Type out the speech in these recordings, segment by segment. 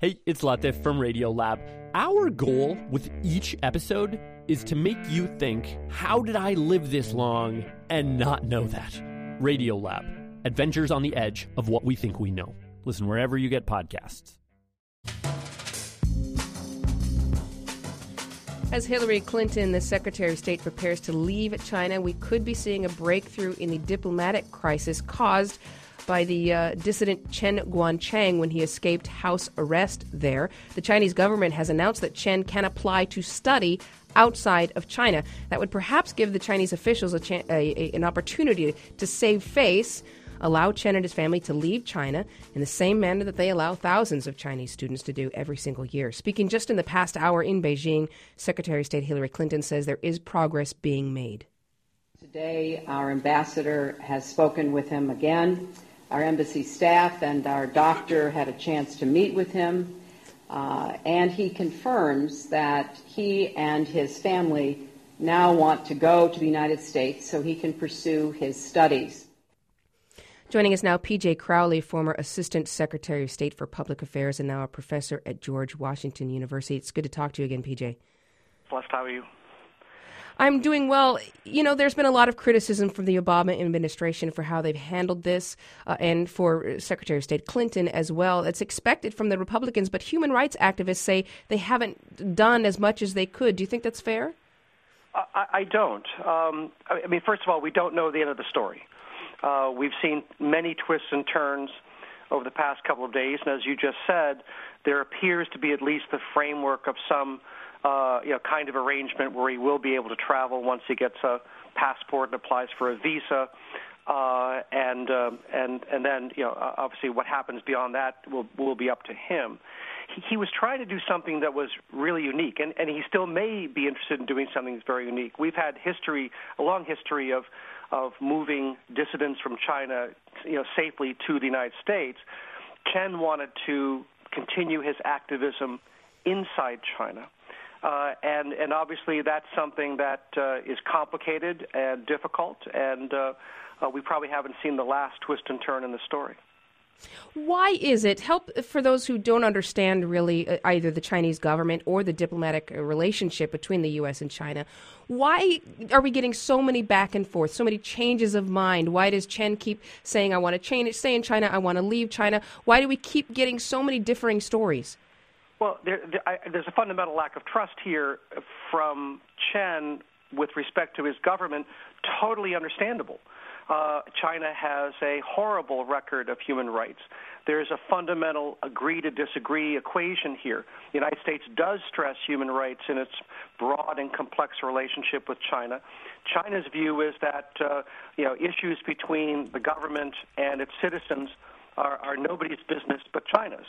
Hey, it's Latif from Radiolab. Our goal with each episode is to make you think, how did I live this long and not know that? Radiolab, adventures on the edge of what we think we know. Listen wherever you get podcasts. As Hillary Clinton, the Secretary of State, prepares to leave China, we could be seeing a breakthrough in the diplomatic crisis caused by the dissident Chen Guangcheng when he escaped house arrest there. The Chinese government has announced that Chen can apply to study outside of China. That would perhaps give the Chinese officials an opportunity to save face, allow Chen and his family to leave China in the same manner that they allow thousands of Chinese students to do every single year. Speaking just in the past hour in Beijing, Secretary of State Hillary Clinton says there is progress being made. Today, our ambassador has spoken with him again. Our embassy staff and our doctor had a chance to meet with him, and he confirms that he and his family now want to go to the United States so he can pursue his studies. Joining us now, P.J. Crowley, former Assistant Secretary of State for Public Affairs and now a professor at George Washington University. It's good to talk to you again, P.J. Blessed, how are you? I'm doing well. You know, there's been a lot of criticism from the Obama administration for how they've handled this, and for Secretary of State Clinton as well. It's expected from the Republicans, but human rights activists say they haven't done as much as they could. Do you think that's fair? I don't. I mean, first of all, we don't know the end of the story. We've seen many twists and turns over the past couple of days, and as you just said, there appears to be at least the framework of some kind of arrangement where he will be able to travel once he gets a passport and applies for a visa, and then obviously what happens beyond that will be up to him. He was trying to do something that was really unique, and he still may be interested in doing something that's very unique. We've had a long history of moving dissidents from China, safely to the United States. Chen wanted to continue his activism inside China. And obviously that's something that is complicated and difficult, and we probably haven't seen the last twist and turn in the story. Why is it, for those who don't understand really either the Chinese government or the diplomatic relationship between the U.S. and China, why are we getting so many back and forth, so many changes of mind? Why does Chen keep saying, I want to stay in China, I want to leave China? Why do we keep getting so many differing stories? Well, there's a fundamental lack of trust here from Chen with respect to his government, totally understandable. China has a horrible record of human rights. There's a fundamental agree-to-disagree equation here. The United States does stress human rights in its broad and complex relationship with China. China's view is that issues between the government and its citizens are nobody's business but China's.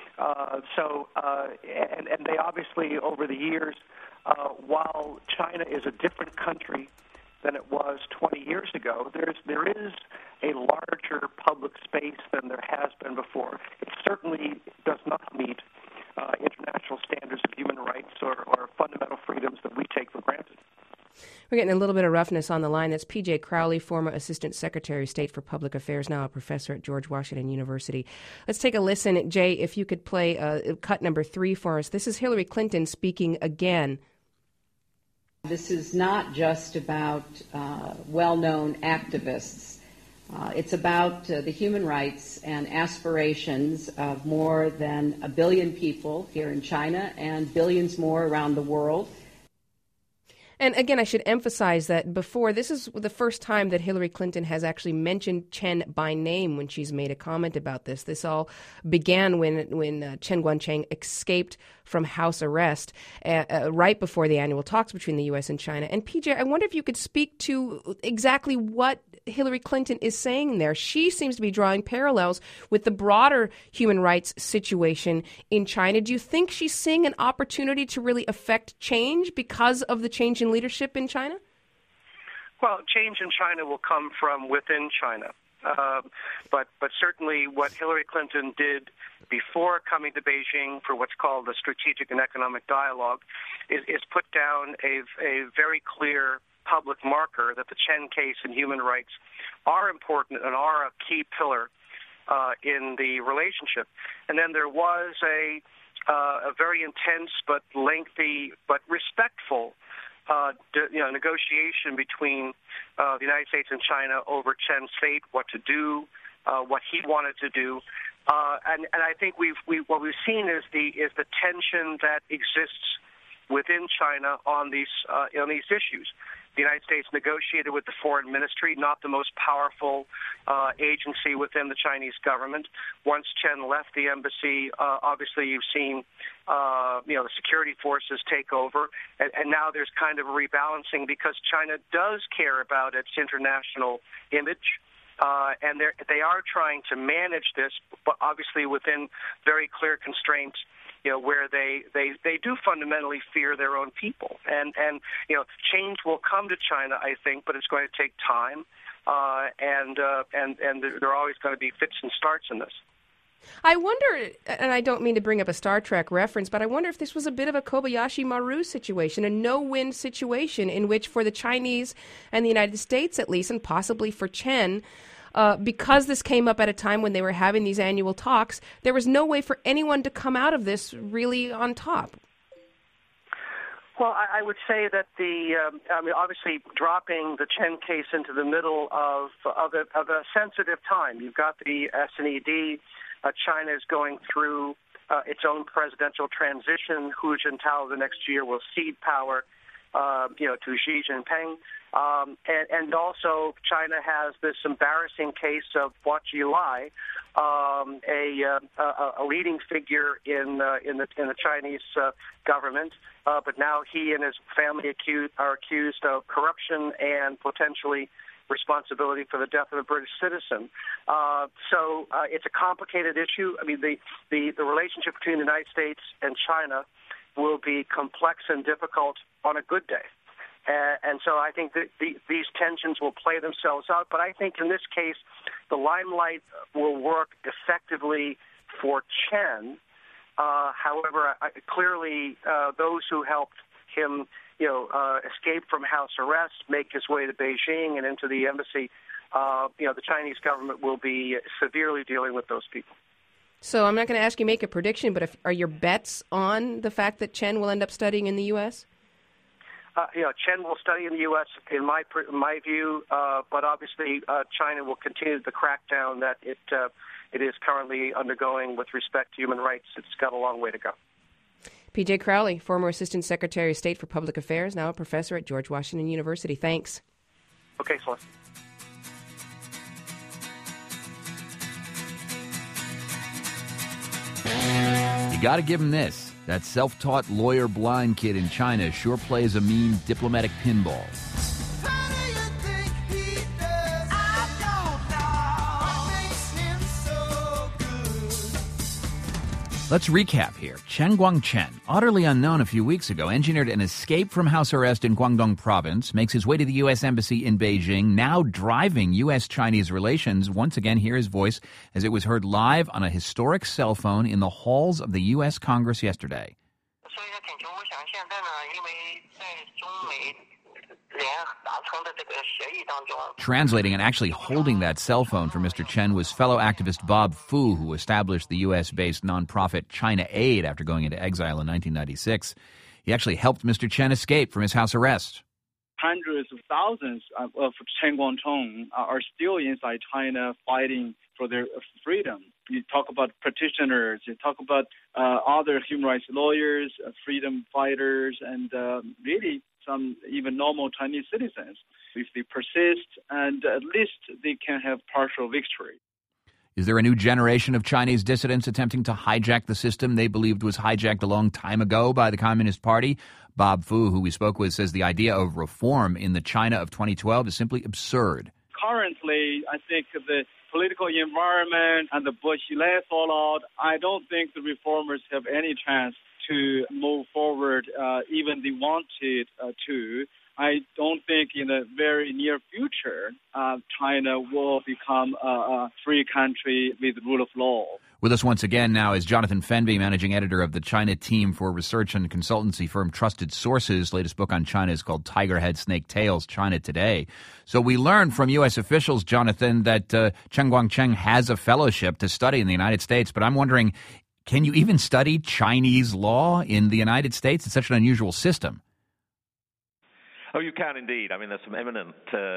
And they obviously, over the years, while China is a different country than it was 20 years ago, there is a larger public space than there has been before. It certainly does not meet international standards of human rights or fundamental freedoms that we take for granted. We're getting a little bit of roughness on the line. That's P.J. Crowley, former Assistant Secretary of State for Public Affairs, now a professor at George Washington University. Let's take a listen. Jay, if you could play cut number 3 for us. This is Hillary Clinton speaking again. This is not just about well-known activists. It's about the human rights and aspirations of more than 1 billion people here in China and billions more around the world. And again, I should emphasize that before, this is the first time that Hillary Clinton has actually mentioned Chen by name when she's made a comment about this. This all began when Chen Guangcheng escaped from house arrest right before the annual talks between the U.S. and China. And PJ, I wonder if you could speak to exactly what Hillary Clinton is saying there. She seems to be drawing parallels with the broader human rights situation in China. Do you think she's seeing an opportunity to really affect change because of the change in leadership in China? Well, change in China will come from within China. But certainly what Hillary Clinton did before coming to Beijing for what's called the Strategic and Economic Dialogue is put down a very clear public marker that the Chen case and human rights are important and are a key pillar in the relationship. And then there was a very intense but lengthy but respectful negotiation between the United States and China over Chen's fate, what to do, what he wanted to do. And I think what we've seen is the tension that exists within China on these issues. The United States negotiated with the foreign ministry, not the most powerful agency within the Chinese government. Once Chen left the embassy, obviously you've seen the security forces take over, and now there's kind of a rebalancing because China does care about its international image. And they are trying to manage this, but obviously within very clear constraints, where they do fundamentally fear their own people. And change will come to China, I think, but it's going to take time. And there are always going to be fits and starts in this. I wonder, and I don't mean to bring up a Star Trek reference, but I wonder if this was a bit of a Kobayashi Maru situation, a no-win situation in which for the Chinese and the United States at least, and possibly for Chen, because this came up at a time when they were having these annual talks, there was no way for anyone to come out of this really on top. Well, I would say that obviously dropping the Chen case into the middle of a sensitive time. You've got the SNED. China is going through its own presidential transition. Hu Jintao the next year will cede power, to Xi Jinping. And also China has this embarrassing case of Hua Jilai, a leading figure in the Chinese government, but now he and his family are accused of corruption and potentially responsibility for the death of a British citizen. So it's a complicated issue. I mean, the relationship between the United States and China will be complex and difficult on a good day. And so I think that these tensions will play themselves out. But I think in this case, the limelight will work effectively for Chen. However, clearly those who helped him, escape from house arrest, make his way to Beijing and into the embassy, the Chinese government will be severely dealing with those people. So I'm not going to ask you to make a prediction, but are your bets on the fact that Chen will end up studying in the U.S.? Chen will study in the U.S. in my view, but obviously China will continue the crackdown that it is currently undergoing with respect to human rights. It's got a long way to go. P.J. Crowley, former Assistant Secretary of State for Public Affairs, now a professor at George Washington University. Thanks. Okay, Celeste. You got to give him this. That self-taught lawyer blind kid in China sure plays a mean diplomatic pinball. Let's recap here. Chen Guangchen, utterly unknown a few weeks ago, engineered an escape from house arrest in Guangdong province, makes his way to the U.S. Embassy in Beijing, now driving U.S.-Chinese relations. Once again, hear his voice as it was heard live on a historic cell phone in the halls of the U.S. Congress yesterday. Translating and actually holding that cell phone for Mr. Chen was fellow activist Bob Fu, who established the U.S.-based nonprofit China Aid after going into exile in 1996. He actually helped Mr. Chen escape from his house arrest. Hundreds of thousands of Chen Guangcheng are still inside China fighting for their freedom. You talk about petitioners, you talk about other human rights lawyers, freedom fighters, and really some even normal Chinese citizens. If they persist, and at least they can have partial victory. Is there a new generation of Chinese dissidents attempting to hijack the system they believed was hijacked a long time ago by the Communist Party? Bob Fu, who we spoke with, says the idea of reform in the China of 2012 is simply absurd. Currently, I think the political environment and the Bush-led fallout, I don't think the reformers have any chance to move forward, even they wanted to. I don't think in the very near future China will become a free country with rule of law. With us once again now is Jonathan Fenby, managing editor of the China team for research and consultancy firm Trusted Sources. Latest book on China is called Tiger Head, Snake Tails, China Today. So we learned from U.S. officials, Jonathan, that Chen Guangcheng has a fellowship to study in the United States. But I'm wondering, can you even study Chinese law in the United States? It's such an unusual system. Oh, you can indeed. I mean, there's some eminent,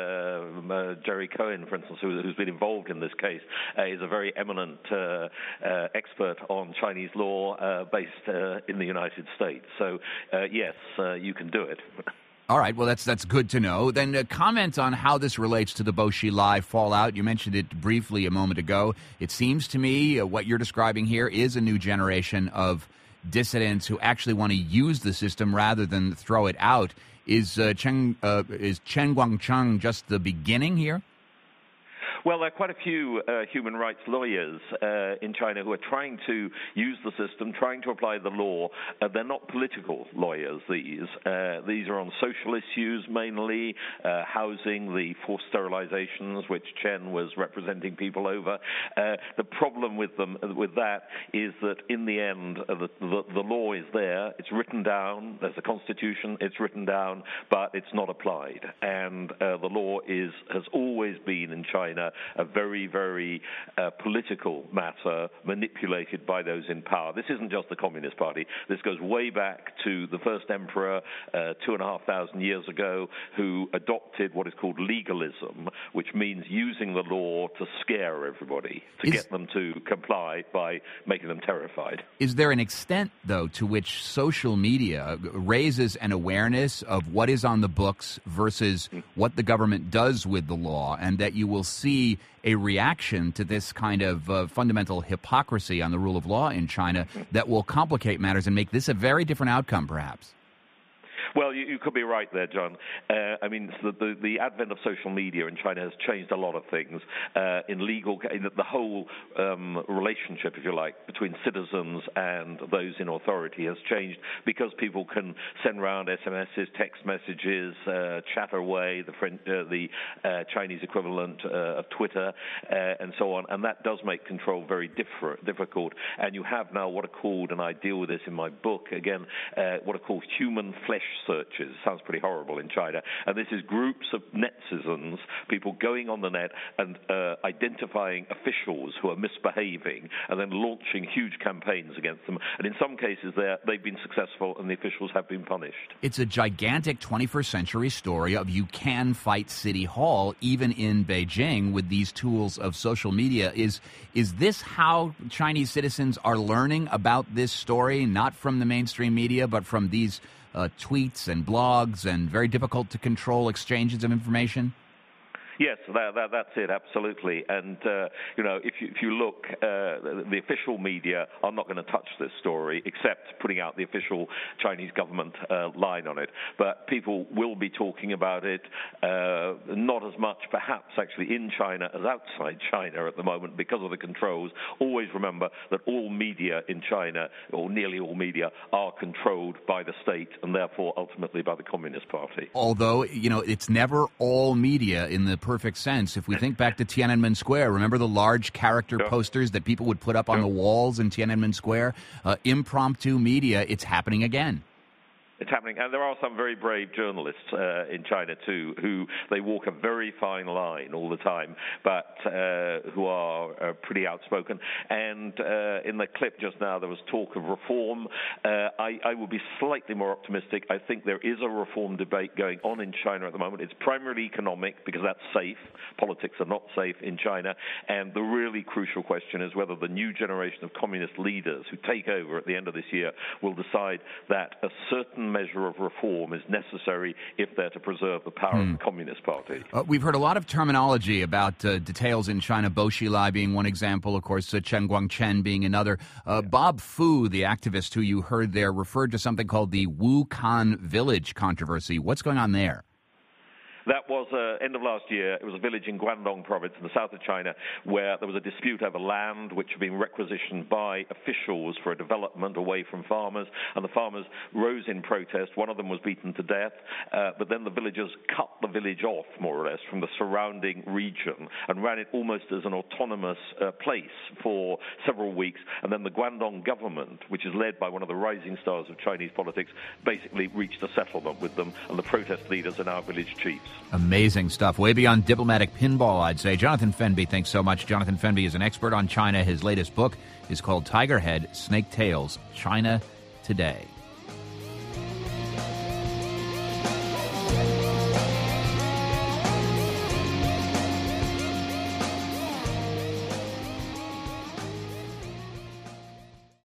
Jerry Cohen, for instance, who's been involved in this case, is a very eminent expert on Chinese law based in the United States. So, yes, you can do it. All right, well, that's good to know. Then comment on how this relates to the Bo Xilai fallout. You mentioned it briefly a moment ago. It seems to me what you're describing here is a new generation of dissidents who actually want to use the system rather than throw it out. Is Chen Guangcheng just the beginning here? Well, there are quite a few human rights lawyers in China who are trying to use the system, trying to apply the law. They're not political lawyers, these. These are on social issues mainly, housing, the forced sterilizations, which Chen was representing people over. The problem with that is that in the end, the law is there. It's written down. There's a constitution. It's written down, but it's not applied. And the law has always been in China a very, very political matter manipulated by those in power. This isn't just the Communist Party. This goes way back to the first emperor 2,500 years ago, who adopted what is called legalism, which means using the law to scare everybody, to get them to comply by making them terrified. Is there an extent, though, to which social media raises an awareness of what is on the books versus what the government does with the law, and that you will see a reaction to this kind of fundamental hypocrisy on the rule of law in China that will complicate matters and make this a very different outcome, perhaps? Well, you could be right there, John. I mean, the advent of social media in China has changed a lot of things. The whole relationship, if you like, between citizens and those in authority has changed because people can send around SMSs, text messages, chat away, the Chinese equivalent of Twitter, and so on. And that does make control very difficult. And you have now what are called, and I deal with this in my book, again, what are called human flesh searches. Sounds pretty horrible in China. And this is groups of netizens, people going on the net and identifying officials who are misbehaving and then launching huge campaigns against them. And in some cases, they've been successful and the officials have been punished. It's a gigantic 21st century story of you can fight City Hall even in Beijing with these tools of social media. Is this how Chinese citizens are learning about this story, not from the mainstream media, but from these tweets and blogs and very difficult to control exchanges of information? Yes, that's it, absolutely. And, if you look, the official media are not going to touch this story except putting out the official Chinese government line on it. But people will be talking about it, not as much perhaps actually in China as outside China at the moment because of the controls. Always remember that all media in China, or nearly all media, are controlled by the state and therefore ultimately by the Communist Party. Although, it's never all media in the perfect sense. If we think back to Tiananmen Square, remember the large character posters that people would put up on the walls in Tiananmen Square? Impromptu media, it's happening again. It's happening, and there are some very brave journalists in China too, who they walk a very fine line all the time, but who are pretty outspoken. And in the clip just now, there was talk of reform. I would be slightly more optimistic. I think there is a reform debate going on in China at the moment. It's primarily economic because that's safe. Politics are not safe in China, and the really crucial question is whether the new generation of communist leaders who take over at the end of this year will decide that a certain measure of reform is necessary if they're to preserve the power of the Communist Party. We've heard a lot of terminology about details in China, Bo Xilai being one example, of course, Chen Guangcheng being another. Bob Fu, the activist who you heard there, referred to something called the Wukan Village controversy. What's going on there? That was end of last year. It was a village in Guangdong province in the south of China where there was a dispute over land which had been requisitioned by officials for a development away from farmers, and the farmers rose in protest. One of them was beaten to death, but then the villagers cut the village off, more or less, from the surrounding region and ran it almost as an autonomous place for several weeks. And then the Guangdong government, which is led by one of the rising stars of Chinese politics, basically reached a settlement with them, and the protest leaders are now village chiefs. Amazing stuff. Way beyond diplomatic pinball, I'd say. Jonathan Fenby, thanks so much. Jonathan Fenby is an expert on China. His latest book is called Tigerhead, Snake Tales, China Today.